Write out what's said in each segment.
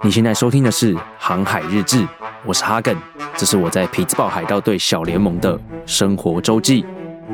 你现在收听的是《航海日志》，我是哈根，这是我在匹兹堡海盗队小联盟的生活周记。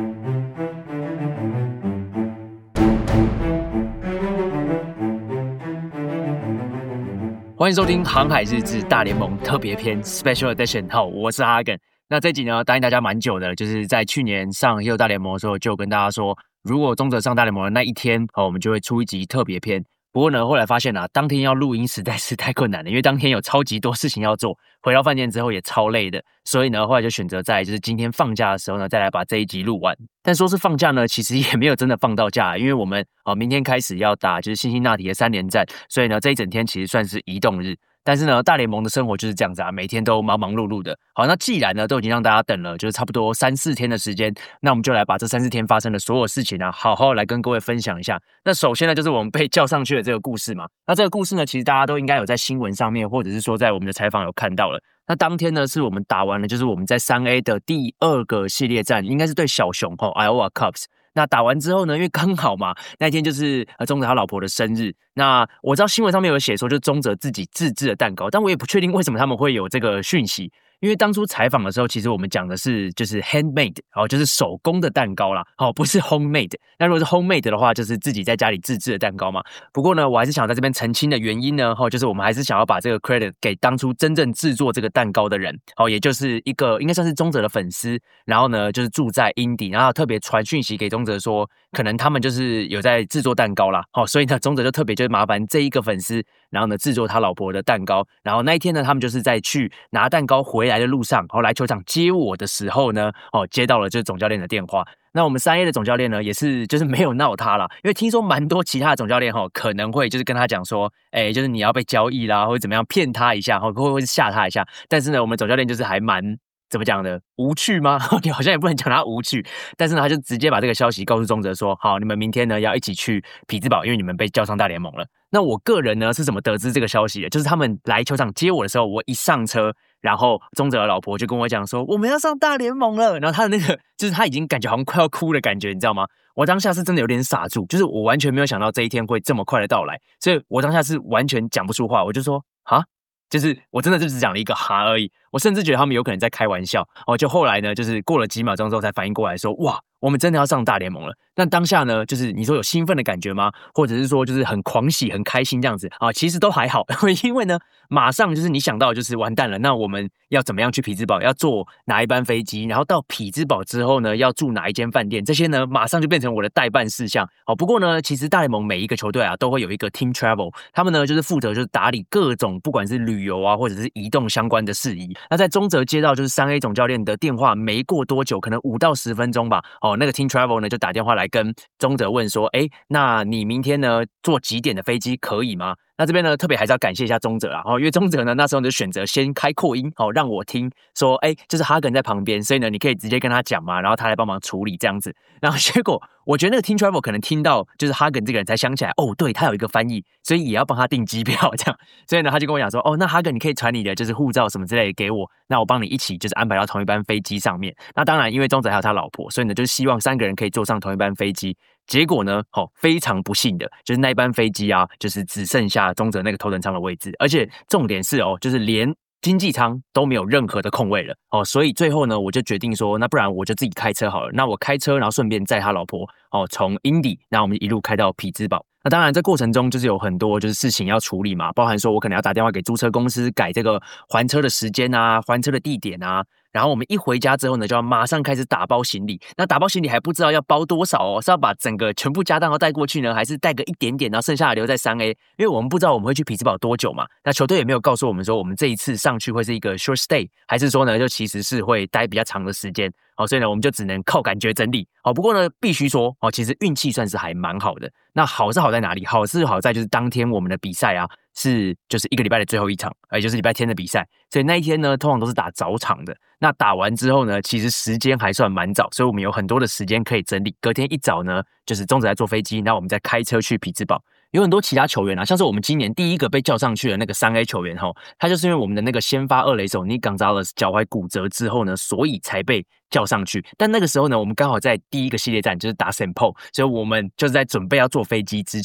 欢迎收听《航海日志》大联盟特别篇 Special Edition。好，我是哈根。那这集呢，答应大家蛮久的，就是在去年上《黑大联盟》的时候，就跟大家说，如果中泽上大联盟的那一天，我们就会出一集特别篇。不过呢，后来发现当天要录音实在是太困难了，因为当天有超级多事情要做，回到饭店之后也超累的，所以呢，后来就选择在就是今天放假的时候呢，再来把这一集录完。但说是放假呢，其实也没有真的放到假，因为我们明天开始要打就是辛辛那提的3连战，所以呢，这一整天其实算是移动日。但是呢，大联盟的生活就是这样子每天都忙忙碌碌的。好，那既然呢都已经让大家等了，就是差不多3-4天的时间，那我们就来把这3-4天发生的所有事情好好来跟各位分享一下。那首先呢，就是我们被叫上去的这个故事嘛。那这个故事呢，其实大家都应该有在新闻上面，或者是说在我们的采访有看到了。那当天呢，是我们打完了，就是我们在3A 的第2个系列战，应该是对小熊Iowa Cubs。那打完之后呢，因为刚好嘛，那天就是中泽他老婆的生日。那我知道新闻上面有写说，就是中泽自己自制的蛋糕，但我也不确定为什么他们会有这个讯息。因为当初采访的时候，其实我们讲的是就是 handmade， 就是手工的蛋糕啦，不是 homemade。那如果是 homemade 的话，就是自己在家里自制的蛋糕嘛。不过呢，我还是想在这边澄清的原因呢，就是我们还是想要把这个 credit 给当初真正制作这个蛋糕的人，也就是一个应该算是中泽的粉丝，然后呢就是住在 Indy， 然后特别传讯息给中泽说，可能他们就是有在制作蛋糕啦，所以呢中泽就特别就是麻烦这一个粉丝，然后呢制作他老婆的蛋糕。然后那一天呢，他们就是在去拿蛋糕回来的路上，来球场接我的时候呢，接到了就是总教练的电话。那我们3A 的总教练呢，也是就是没有闹他啦，因为听说蛮多其他的总教练可能会就是跟他讲说，就是你要被交易啦，或者怎么样骗他一下，或者吓他一下。但是呢，我们总教练就是还蛮怎么讲的，无趣吗？好像也不能讲他无趣，但是呢，他就直接把这个消息告诉中泽说，好，你们明天呢要一起去匹兹堡，因为你们被叫上大联盟了。那我个人呢是怎么得知这个消息的？就是他们来球场接我的时候，我一上车，然后中泽的老婆就跟我讲说，我们要上大联盟了。然后他的那个就是他已经感觉好像快要哭的感觉，你知道吗？我当下是真的有点傻住，就是我完全没有想到这一天会这么快的到来，所以我当下是完全讲不出话，我就说哈。就是我真的就只讲了一个哈而已，我甚至觉得他们有可能在开玩笑就后来呢，就是过了几秒钟之后才反应过来说，哇，我们真的要上大联盟了。那当下呢，就是你说有兴奋的感觉吗？或者是说就是很狂喜、很开心这样子其实都还好，因为呢，马上就是你想到就是完蛋了，那我们要怎么样去匹兹堡？要坐哪一班飞机？然后到匹兹堡之后呢，要住哪一间饭店？这些呢，马上就变成我的待办事项。不过呢，其实大联盟每一个球队都会有一个 team travel， 他们呢就是负责就是打理各种不管是旅游或者是移动相关的事宜。那在中泽接到就是3A 总教练的电话，没过多久，可能5到10分钟吧，那个 team travel 呢就打电话来跟中泽问说，那你明天呢坐几点的飞机可以吗？那这边呢特别还是要感谢一下中泽啦，因为中泽呢那时候就选择先开扩音让我听说，就是哈根在旁边，所以呢你可以直接跟他讲嘛，然后他来帮忙处理这样子。然后结果我觉得那个 team travel 可能听到就是哈根这个人才想起来，对，他有一个翻译，所以也要帮他订机票这样。所以呢他就跟我讲说，那哈根你可以传你的就是护照什么之类的给我，那我帮你一起就是安排到同一班飞机上面。那当然因为中泽还有他老婆，所以呢就是希望3个人可以坐上同一班飞机。结果呢非常不幸的就是那一班飞机就是只剩下中泽那个头等舱的位置，而且重点是就是连经济舱都没有任何的空位了所以最后呢我就决定说，那不然我就自己开车好了。那我开车，然后顺便载他老婆从 Indy， 然后我们一路开到匹兹堡。那当然这过程中就是有很多就是事情要处理嘛，包含说我可能要打电话给租车公司改这个还车的时间还车的地点然后我们一回家之后呢，就要马上开始打包行李。那打包行李还不知道要包多少是要把整个全部家当要带过去呢，还是带个一点点，然后剩下的留在3A？因为我们不知道我们会去匹兹堡多久嘛。那球队也没有告诉我们说，我们这一次上去会是一个 short stay， 还是说呢，就其实是会待比较长的时间。所以呢，我们就只能靠感觉整理。不过呢，必须说其实运气算是还蛮好的。那好是好在哪里？好是好在就是当天我们的比赛是就是1个礼拜的最后一场，也就是礼拜天的比赛。所以那一天呢，通常都是打早场的。那打完之后呢，其实时间还算蛮早，所以我们有很多的时间可以整理。隔天一早呢，就是中泽在坐飞机，那我们再开车去匹兹堡。有很多其他球员像是我们今年第一个被叫上去的那个3A 球员他就是因为我们的那个先发2垒手 Nick Gonzalez 脚踝骨折之后呢，所以才被叫上去。但那个时候呢，我们刚好在第1个系列战就是打 St. Paul， 所以我们就是在准备要坐飞机之前。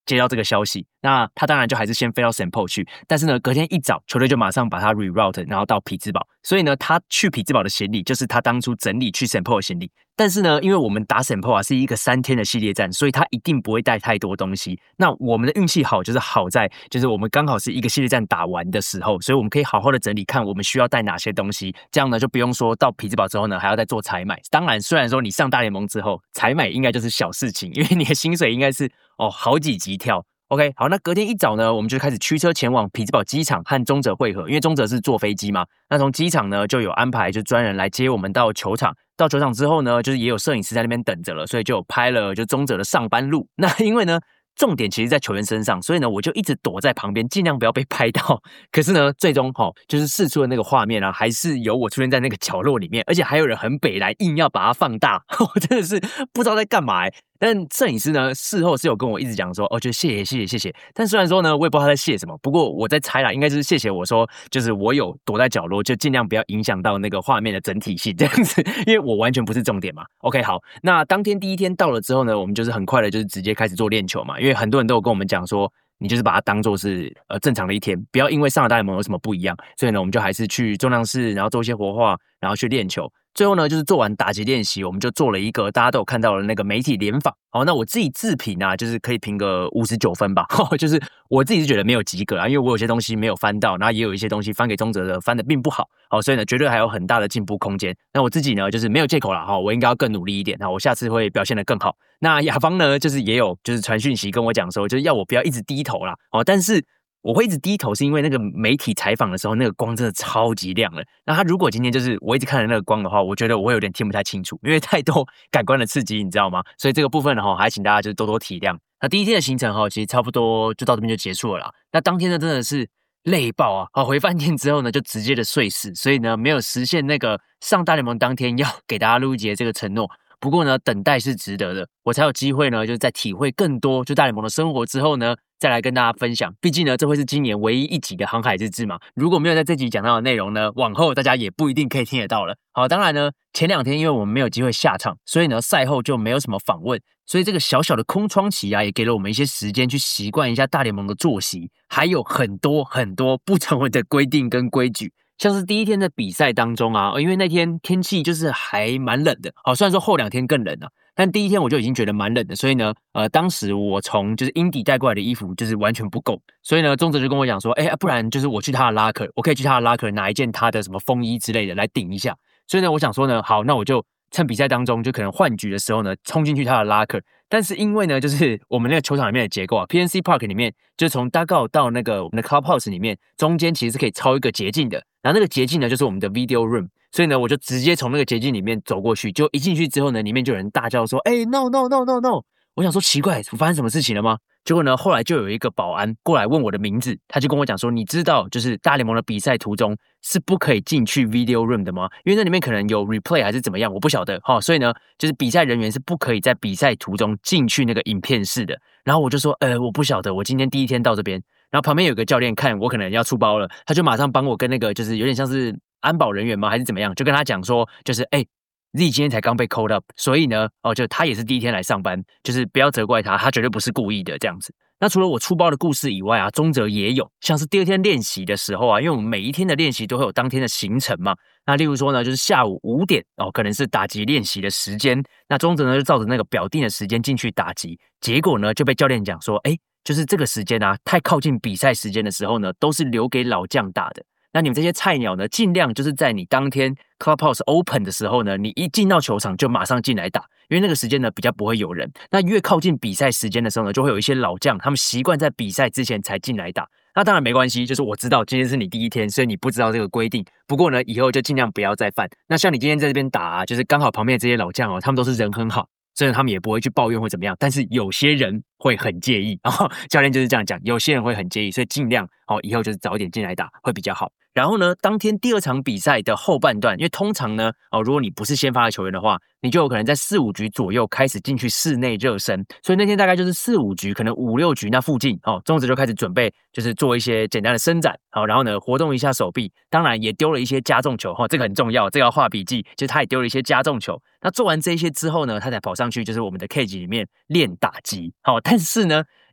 接到这个消息，那他当然就还是先飞到 Saint Paul 去，但是呢，隔天一早球队就马上把他 reroute， 然后到匹兹堡，所以呢，他去匹兹堡的行李就是他当初整理去 Saint Paul 的行李。但是呢，因为我们打 Saint Paul 是一个3天的系列战，所以他一定不会带太多东西。那我们的运气好，就是好在就是我们刚好是一个系列战打完的时候，所以我们可以好好的整理，看我们需要带哪些东西。这样呢，就不用说到匹兹堡之后呢，还要再做采买。当然，虽然说你上大联盟之后，采买应该就是小事情，因为你的薪水应该是好几级跳。OK， 好，那隔天一早呢，我们就开始驱车前往匹兹堡机场和中泽会合，因为中泽是坐飞机嘛。那从机场呢就有安排，就专人来接我们到球场。到球场之后呢，就是也有摄影师在那边等着了，所以就有拍了就中泽的上班路。那因为呢，重点其实在球员身上，所以呢，我就一直躲在旁边，尽量不要被拍到。可是呢，最终就是释出的那个画面啊，还是有我出现在那个角落里面，而且还有人很北来硬要把它放大，我真的是不知道在干嘛但摄影师呢，事后是有跟我一直讲说，就谢谢。但虽然说呢，我也不知道他在谢什么，不过我在猜啦，应该就是谢谢我说，就是我有躲在角落，就尽量不要影响到那个画面的整体性这样子，因为我完全不是重点嘛。OK， 好，那当天第一天到了之后呢，我们就是很快的，就是直接开始做练球嘛，因为很多人都有跟我们讲说，你就是把它当作是正常的一天，不要因为上了大联盟有什么不一样，所以呢，我们就还是去重量室，然后做一些活化，然后去练球。最后呢，就是做完打击练习，我们就做了一个大家都有看到的那个媒体联访。好，那我自己自评啊，就是可以评个59分吧，就是我自己是觉得没有及格啊，因为我有些东西没有翻到，然后也有一些东西翻给中泽的翻的并不好，所以呢，绝对还有很大的进步空间。那我自己呢，就是没有借口啦，我应该要更努力一点，我下次会表现得更好。那雅芳呢，就是也有就是传讯息跟我讲说，就是要我不要一直低头啦，但是我会一直低头，是因为那个媒体采访的时候，那个光真的超级亮了。那他如果今天就是我一直看着那个光的话，我觉得我会有点听不太清楚，因为太多感官的刺激，你知道吗？所以这个部分还请大家就是多多体谅。那第一天的行程其实差不多就到这边就结束了啦。那当天呢真的是累爆啊！回饭店之后呢，就直接的睡死，所以呢没有实现那个上大联盟当天要给大家录一节这个承诺。不过呢，等待是值得的，我才有机会呢，就是在体会更多就大联盟的生活之后呢，再来跟大家分享。毕竟呢，这会是今年唯一一集的航海日志嘛。如果没有在这集讲到的内容呢，往后大家也不一定可以听得到了。好，当然呢，前2天因为我们没有机会下场，所以呢，赛后就没有什么访问。所以这个小小的空窗期啊，也给了我们一些时间去习惯一下大联盟的作息，还有很多不成文的规定跟规矩。像是第一天的比赛当中啊，因为那天天气就是还蛮冷的，虽然说后2天更冷啊，但第一天我就已经觉得蛮冷的，所以呢，当时我从就是英迪带过来的衣服就是完全不够，所以呢，中泽就跟我讲说，不然就是我去他的 locker， 我可以去他的 locker 拿一件他的什么风衣之类的来顶一下。所以呢，我想说呢，好，那我就趁比赛当中就可能换局的时候呢，冲进去他的 locker。但是因为呢，就是我们那个球场里面的结构啊 ，PNC Park 里面，就从 dugout 到那个我们的 clubhouse 里面，中间其实是可以抄一个捷径的。然后那个捷径呢，就是我们的 video room。所以呢，我就直接从那个捷径里面走过去，就一进去之后呢，里面就有人大叫说：“No no no no no！” 我想说奇怪，发生什么事情了吗？结果呢，后来就有一个保安过来问我的名字，他就跟我讲说：“你知道，就是大联盟的比赛途中是不可以进去 video room 的吗？因为那里面可能有 replay 还是怎么样，我不晓得哈。所以呢，就是比赛人员是不可以在比赛途中进去那个影片室的。然后我就说：我不晓得，我今天第一天到这边。然后旁边有个教练看我可能要出包了，他就马上帮我跟那个就是有点像是安保人员吗？还是怎么样？就跟他讲说，就是Z 今天才刚被 called up， 所以呢，就他也是第一天来上班，就是不要责怪他，他绝对不是故意的这样子。那除了我出包的故事以外啊，中泽也有，像是第2天练习的时候啊，因为我们每一天的练习都会有当天的行程嘛。那例如说呢，就是下午5点可能是打击练习的时间，那中泽呢就照着那个表定的时间进去打击，结果呢就被教练讲说，就是这个时间啊，太靠近比赛时间的时候呢，都是留给老将打的。那你们这些菜鸟呢，尽量就是在你当天 Clubhouse Open 的时候呢，你一进到球场就马上进来打，因为那个时间呢比较不会有人。那越靠近比赛时间的时候呢，就会有一些老将，他们习惯在比赛之前才进来打。那当然没关系，就是我知道今天是你第一天，所以你不知道这个规定。不过呢，以后就尽量不要再犯。那像你今天在这边打啊，就是刚好旁边的这些老将他们都是人很好。所以他们也不会去抱怨或怎么样，但是有些人会很介意，教练就是这样讲，有些人会很介意，所以尽量以后就是早一点进来打会比较好。然后呢，当天第2场比赛的后半段，因为通常呢，如果你不是先发的球员的话，你就有可能在4、5局左右开始进去室内热身，所以那天大概就是4、5局，可能5、6局那附近，中职就开始准备，就是做一些简单的伸展，然后呢，活动一下手臂，当然也丢了一些加重球，这个很重要，这个要画笔记，就是他也丢了一些加重球。那做完这些之后呢，他才跑上去，就是我们的 cage 里面练打击，但是呢，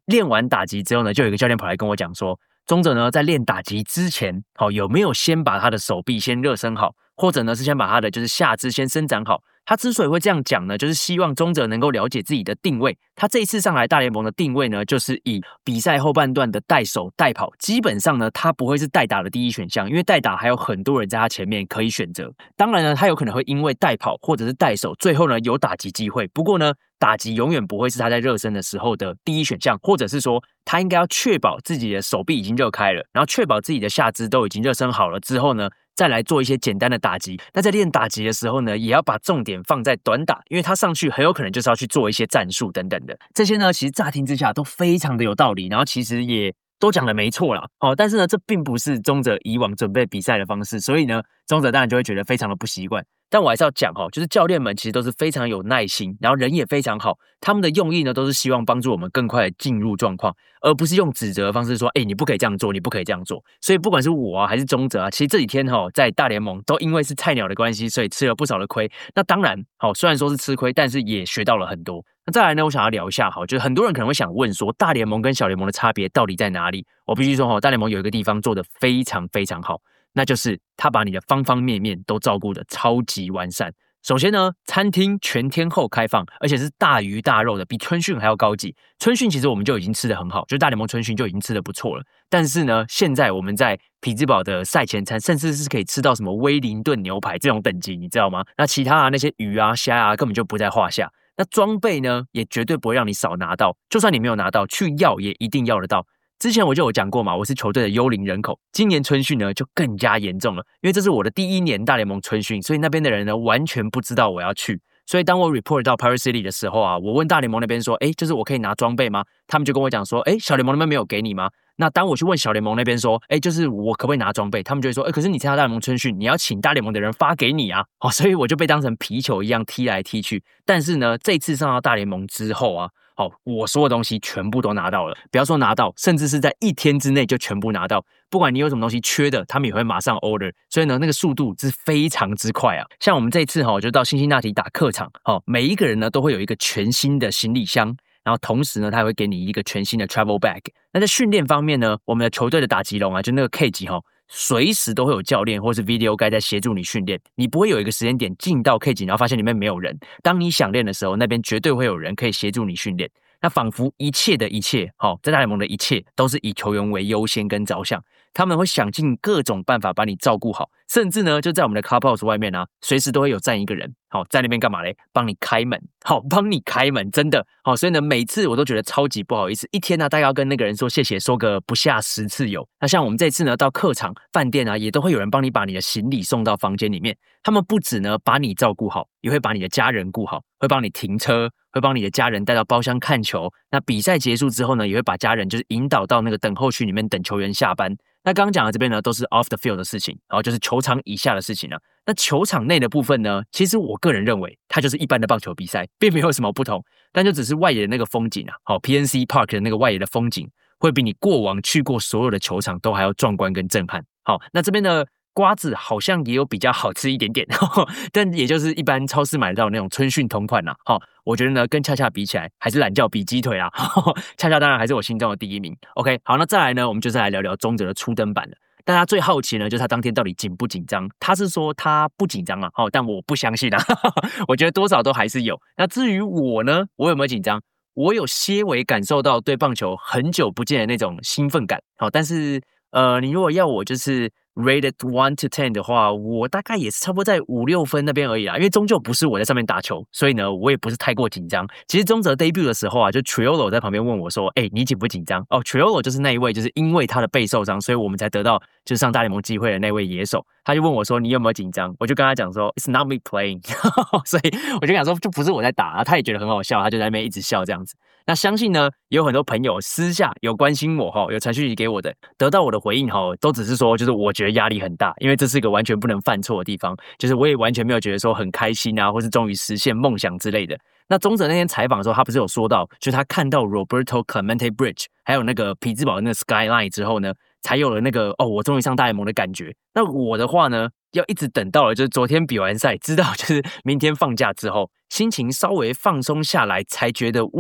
练完打击之后呢，就有一个教练跑来跟我讲说，宗哲呢在练打击之前，有没有先把他的手臂先热身好，或者呢是先把他的就是下肢先伸展好。他之所以会这样讲呢，就是希望宗哲能够了解自己的定位。他这一次上来大联盟的定位呢，就是以比赛后半段的带手带跑，基本上呢他不会是代打的第一选项，因为代打还有很多人在他前面可以选择。当然呢，他有可能会因为带跑或者是带手，最后呢有打击机会。不过呢，打击永远不会是他在热身的时候的第一选项，或者是说他应该要确保自己的手臂已经热开了，然后确保自己的下肢都已经热身好了之后呢，再来做一些简单的打击。那在练打击的时候呢，也要把重点放在短打，因为他上去很有可能就是要去做一些战术等等的。这些呢，其实乍听之下都非常的有道理，然后其实也都讲的没错啦。但是呢，这并不是宗哲以往准备比赛的方式，所以呢，宗哲当然就会觉得非常的不习惯。但我还是要讲就是教练们其实都是非常有耐心，然后人也非常好，他们的用意呢都是希望帮助我们更快的进入状况，而不是用指责的方式说，你不可以这样做，你不可以这样做。所以不管是我还是宗哲其实这几天在大联盟都因为是菜鸟的关系，所以吃了不少的亏。那当然虽然说是吃亏，但是也学到了很多。那再来呢，我想要聊一下就是很多人可能会想问说，大联盟跟小联盟的差别到底在哪里？我必须说大联盟有一个地方做得非常非常好，那就是他把你的方方面面都照顾得超级完善。首先呢，餐厅全天候开放，而且是大鱼大肉的，比春训还要高级。春训其实我们就已经吃得很好，就是大联盟春训就已经吃得不错了。但是呢，现在我们在匹兹堡的赛前餐，甚至是可以吃到什么威灵顿牛排这种等级，你知道吗？那其他那些鱼啊、虾啊，根本就不在话下。那装备呢，也绝对不会让你少拿到，就算你没有拿到，去要也一定要得到。之前我就有讲过嘛，我是球队的幽灵人口。今年春训呢就更加严重了，因为这是我的第一年大联盟春训，所以那边的人呢完全不知道我要去。所以当我 report 到 Power City 的时候我问大联盟那边说，就是我可以拿装备吗？他们就跟我讲说，小联盟那边没有给你吗？那当我去问小联盟那边说，就是我可不可以拿装备？他们就会说，可是你参加大联盟春训，你要请大联盟的人发给你啊。所以我就被当成皮球一样踢来踢去。但是呢，这次上到大联盟之后我所有东西全部都拿到了，不要说拿到，甚至是在1天之内就全部拿到。不管你有什么东西缺的，他们也会马上 order， 所以呢，那个速度是非常之快啊。像我们这一次就到辛辛那提打客场，每一个人呢都会有一个全新的行李箱，然后同时呢，他也会给你一个全新的 travel bag。那在训练方面呢，我们的球队的打击龙就那个 K 级随时都会有教练或是 video guy 在协助你训练，你不会有一个时间点进到 K 级，然后发现里面没有人。当你想练的时候，那边绝对会有人可以协助你训练。那仿佛一切的一切，在大联盟的一切都是以球员为优先跟着想，他们会想尽各种办法把你照顾好，甚至呢，就在我们的 clubhouse 外面随时都会有站一个人，在那边干嘛嘞？帮你开门，帮你开门，真的，所以呢，每次我都觉得超级不好意思，一天大概要跟那个人说谢谢，说个不下10次有。那像我们这次呢，到客场、饭店也都会有人帮你把你的行李送到房间里面，他们不止呢把你照顾好，也会把你的家人顾好，会帮你停车，会帮你的家人带到包厢看球。那比赛结束之后呢，也会把家人就是引导到那个等候区里面等球员下班。那刚刚讲的这边呢，都是 off the field 的事情，然后就是球场以下的事情了。那球场内的部分呢，其实我个人认为它就是一般的棒球比赛，并没有什么不同，但就只是外野的那个风景PNC Park 的那个外野的风景，会比你过往去过所有的球场都还要壮观跟震撼。那这边的瓜子好像也有比较好吃一点点，但也就是一般超市买得到那种春训同款我觉得呢，跟恰恰比起来，还是懒觉比鸡腿啦。恰恰当然还是我心中的第一名。OK， 好，那再来呢，我们就是来聊聊宗哲的初登板了。大家最好奇呢，就是他当天到底紧不紧张？他是说他不紧张但我不相信我觉得多少都还是有。那至于我呢，我有没有紧张？我有些微感受到对棒球很久不见的那种兴奋感。但是你如果要我就是rated 1 to 10的话，我大概也是差不多在5、6分那边而已啦，因为终究不是我在上面打球，所以呢，我也不是太过紧张。其实宗哲 debut 的时候就 Triolo 在旁边问我说，你紧不紧张？Triolo 就是那一位，就是因为他的背受伤，所以我们才得到就是上大联盟机会的那位野手。他就问我说，你有没有紧张？我就跟他讲说 ，It's not me playing 所以我就想说，就不是我在打他也觉得很好笑，他就在那边一直笑这样子。那相信呢，也有很多朋友私下有关心我有传讯息给我的，得到我的回应都只是说，就是我觉得压力很大，因为这是一个完全不能犯错的地方，就是我也完全没有觉得说很开心或是终于实现梦想之类的。那宗哲那天采访的时候，他不是有说到，就是他看到 Roberto Clemente Bridge 还有那个匹兹堡的那个 Skyline 之后呢，才有了那个我终于上大联盟的感觉。那我的话呢，要一直等到了就是昨天比完赛，知道就是明天放假之后，心情稍微放松下来，才觉得哇，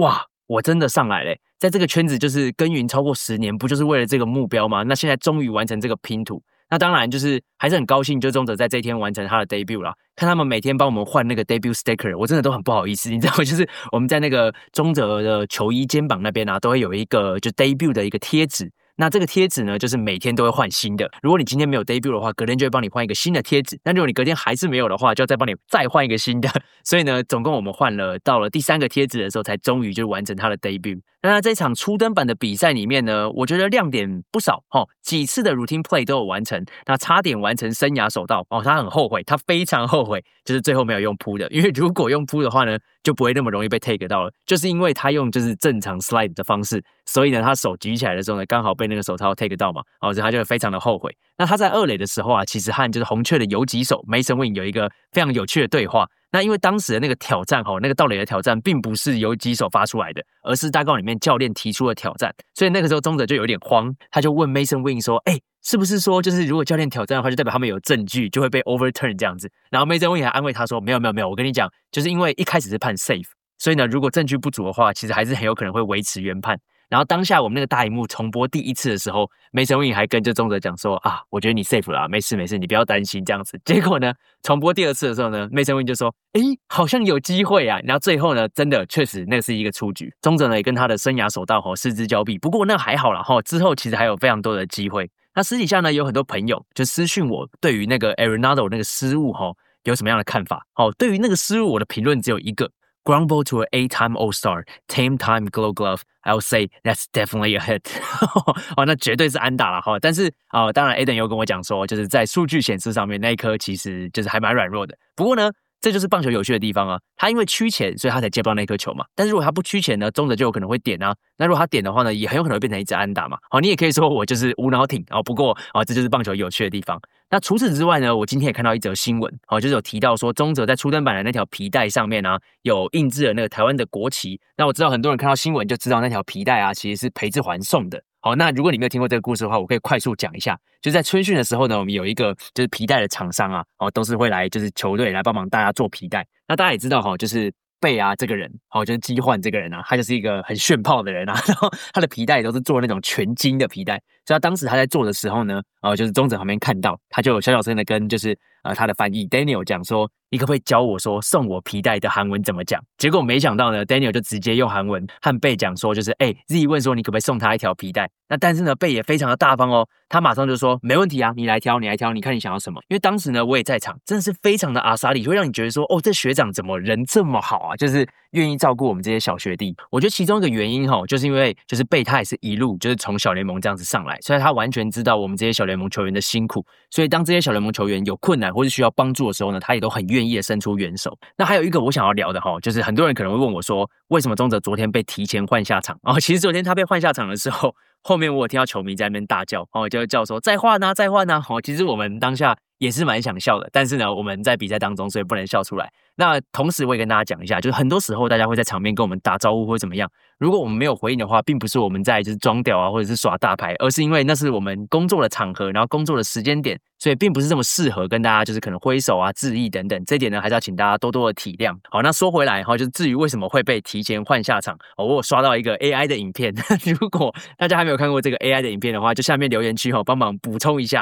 我真的上来了，在这个圈子就是耕耘超过10年，不就是为了这个目标吗？那现在终于完成这个拼图。那当然就是还是很高兴，就宗哲在这一天完成他的 debut 啦。看他们每天帮我们换那个 debut sticker， 我真的都很不好意思，你知道，就是我们在那个宗哲的球衣肩膀那边啊，都会有一个就 debut 的一个贴纸。那这个贴纸呢，就是每天都会换新的。如果你今天没有 debut 的话，隔天就会帮你换一个新的贴纸。那如果你隔天还是没有的话，就要再帮你再换一个新的。所以呢，总共我们换了到了第3个贴纸的时候，才终于就完成他的 debut。那在这场初登板的比赛里面呢，我觉得亮点不少几次的 routine play 都有完成，那差点完成生涯首盗他很后悔，他非常后悔，就是最后没有用扑的，因为如果用扑的话呢，就不会那么容易被 take 到了，就是因为他用就是正常 slide 的方式，所以呢，他手举起来的时候呢，刚好被那个手套 take 到嘛，所以他就非常的后悔。那他在2垒的时候啊，其实和就是红雀的游击手 Mason Wing 有一个非常有趣的对话。那因为当时的那个挑战那个盗垒的挑战并不是游击手发出来的，而是大告里面教练提出的挑战，所以那个时候宗哲就有点慌，他就问 Mason Wing 说是不是说就是如果教练挑战的话，就代表他们有证据，就会被 overturn 这样子。然后 Mason Wing 还安慰他说没有，我跟你讲，就是因为一开始是判 safe， 所以呢，如果证据不足的话，其实还是很有可能会维持原判。然后当下我们那个大荧幕重播第1次的时候，Mason Wing 还跟宗哲讲说我觉得你 safe 了没事，你不要担心这样子。结果呢，重播第2次的时候呢，Mason Wing 就说好像有机会啊。然后最后呢，真的确实那是一个出局。宗哲呢也跟他的生涯首盗失之交臂。不过那还好啦之后其实还有非常多的机会。那私底下呢，有很多朋友就私讯我，对于那个 Arenado 那个失误有什么样的看法？对于那个失误，我的评论只有一个。Ground ball to an 8-time All-Star, 10-time Gold Glove. I'll say that's definitely a hit. 那绝对是安打啦但是当然 Aiden 又跟我讲说，就是在数据显示上面那一颗其实就是还蛮软弱的。不过呢，这就是棒球有趣的地方啊，他因为趋前，所以他才接不到那颗球嘛。但是如果他不趋前呢，宗哲就有可能会点啊。那如果他点的话呢，也很有可能会变成一支安打嘛。你也可以说我就是无脑挺不过这就是棒球有趣的地方。那除此之外呢，我今天也看到一则新闻就是有提到说，宗哲在初登板的那条皮带上面啊，有印制了那个台湾的国旗。那我知道很多人看到新闻就知道那条皮带啊，其实是裴志环送的。那如果你没有听过这个故事的话，我可以快速讲一下。就在春训的时候呢，我们有一个就是皮带的厂商啊，都是会来就是球队来帮忙大家做皮带。那大家也知道就是贝啊这个人就是基焕这个人啊，他就是一个很炫炮的人啊，然后他的皮带都是做那种全金的皮带，所以他当时他在做的时候呢，就是宗哲旁边看到，他就小小声的跟就是他的翻译 Daniel 讲说，你可不可以教我说送我皮带的韩文怎么讲？结果没想到呢 Daniel 就直接用韩文和贝讲说，就是Z 问说你可不可以送他一条皮带？那但是呢贝也非常的大方他马上就说没问题啊，你来挑，你看你想要什么。因为当时呢我也在场，真的是非常的阿萨里，会让你觉得说这学长怎么人这么好啊，就是愿意照顾我们这些小学弟。我觉得其中一个原因就是因为就是贝他也是一路就是从小联盟这样子上来，所以他完全知道我们这些小联盟球员的辛苦，所以当这些小联盟球员有困难或是需要帮助的时候呢，他也都很愿意的伸出援手。那还有一个我想要聊的就是很多人可能会问我说，为什么宗哲昨天被提前换下场其实昨天他被换下场的时候，后面我有听到球迷在那边大叫就叫说再换啊再换啊其实我们当下也是蛮想笑的，但是呢我们在比赛当中所以不能笑出来。那同时我也跟大家讲一下，就是很多时候大家会在场边跟我们打招呼或怎么样，如果我们没有回应的话，并不是我们在就是装屌啊或者是耍大牌，而是因为那是我们工作的场合，然后工作的时间点，所以并不是这么适合跟大家就是可能挥手啊致意等等，这一点呢还是要请大家多多的体谅。好，那说回来就是至于为什么会被提前换下场我有刷到一个 AI 的影片如果大家还没有看过这个 AI 的影片的话，就下面留言区帮忙补充一下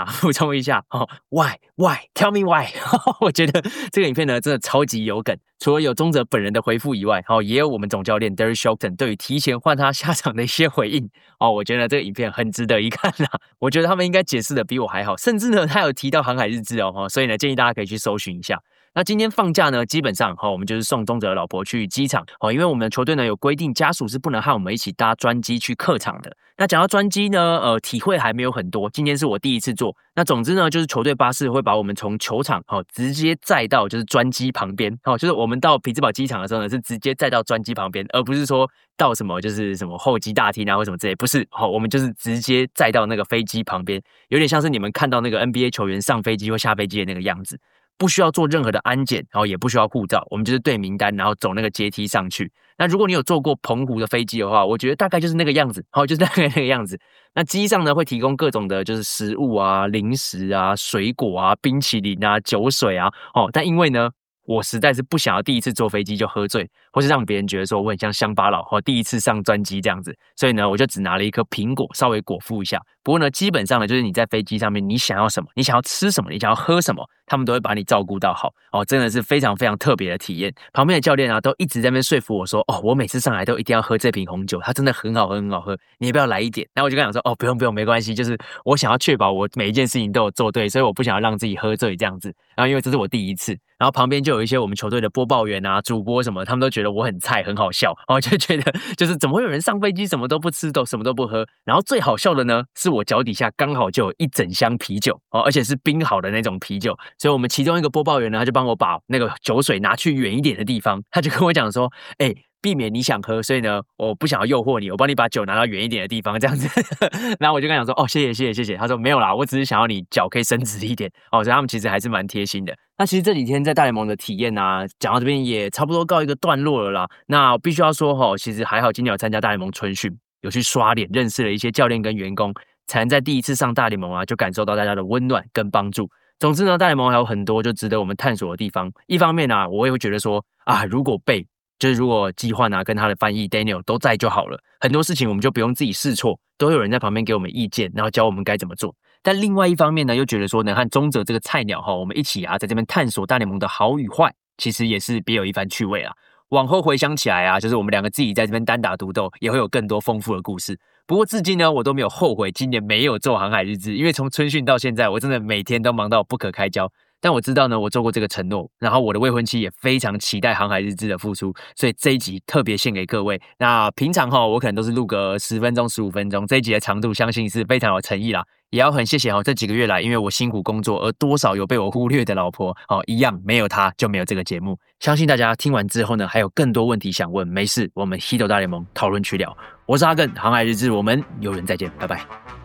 why tell me why 我觉得这个影片呢真的超级有梗，除了有宗哲本人的回复以外也有我们总教练 Derek Shelton 对于提前换他下场的一些回应我觉得这个影片很值得一看我觉得他们应该解释的比我还好，甚至呢他有提到航海日志所以呢建议大家可以去搜寻一下。那今天放假呢，基本上我们就是送宗哲的老婆去机场因为我们的球队呢有规定，家属是不能和我们一起搭专机去客场的。那讲到专机呢，体会还没有很多，今天是我第一次坐。那总之呢，就是球队巴士会把我们从球场直接载到就是专机旁边就是我们到匹兹堡机场的时候呢，是直接载到专机旁边，而不是说到什么就是什么候机大厅啊或什么之类，不是我们就是直接载到那个飞机旁边，有点像是你们看到那个 NBA 球员上飞机或下飞机的那个样子。不需要做任何的安检，也不需要护照，我们就是对名单，然后走那个阶梯上去。那如果你有坐过澎湖的飞机的话，我觉得大概就是那个样子，就是大概那个样子。那机上呢会提供各种的就是食物啊、零食啊、水果啊、冰淇淋啊、酒水啊，但因为呢我实在是不想要第一次坐飞机就喝醉，或是让别人觉得说我很像乡巴佬或第一次上专机这样子，所以呢，我就只拿了一颗苹果稍微果腹一下。不过呢，基本上呢，就是你在飞机上面，你想要什么，你想要吃什么，你想要喝什么，他们都会把你照顾到好哦，真的是非常非常特别的体验。旁边的教练啊，都一直在那边说服我说，哦，我每次上来都一定要喝这瓶红酒，它真的很好喝，很好喝，你要不要来一点？然后我就跟他讲说，哦，不用不用，没关系，就是我想要确保我每一件事情都有做对，所以我不想要让自己喝醉这样子。然后因为这是我第一次，然后旁边就有一些我们球队的播报员啊、主播什么，他们都觉得我很菜，很好笑，哦，就觉得就是怎么会有人上飞机什么都不吃，都什么都不喝？然后最好笑的呢，是我脚底下刚好就有一整箱啤酒哦，而且是冰好的那种啤酒，所以我们其中一个播报员呢，他就帮我把那个酒水拿去远一点的地方，他就跟我讲说，哎。避免你想喝，所以呢，我不想要诱惑你，我帮你把酒拿到远一点的地方，这样子。然后我就跟他讲说，哦，谢谢谢谢谢谢。他说没有啦，我只是想要你脚可以伸直一点哦，所以他们其实还是蛮贴心的。那其实这几天在大联盟的体验啊，讲到这边也差不多告一个段落了啦。那必须要说哈，其实还好今年有参加大联盟春训，有去刷脸，认识了一些教练跟员工，才能在第一次上大联盟啊，就感受到大家的温暖跟帮助。总之呢，大联盟还有很多就值得我们探索的地方。一方面啊，我也会觉得说啊，如果季焕啊跟他的翻译 Daniel 都在就好了，很多事情我们就不用自己试错，都有人在旁边给我们意见，然后教我们该怎么做。但另外一方面呢，又觉得说能和宗哲这个菜鸟我们一起啊，在这边探索大联盟的好与坏，其实也是别有一番趣味啊。往后回想起来啊，就是我们两个自己在这边单打独斗，也会有更多丰富的故事。不过至今呢，我都没有后悔今年没有做航海日志，因为从春训到现在，我真的每天都忙到不可开交。但我知道呢，我做过这个承诺，然后我的未婚妻也非常期待航海日志的付出，所以这一集特别献给各位。那平常我可能都是录个10分钟、15分钟，这一集的长度相信是非常有诚意啦。也要很谢谢这几个月来，因为我辛苦工作而多少有被我忽略的老婆一样没有她就没有这个节目。相信大家听完之后呢，还有更多问题想问，没事，我们 Hito 大联盟讨论区聊。我是阿更，航海日志，我们有缘再见，拜拜。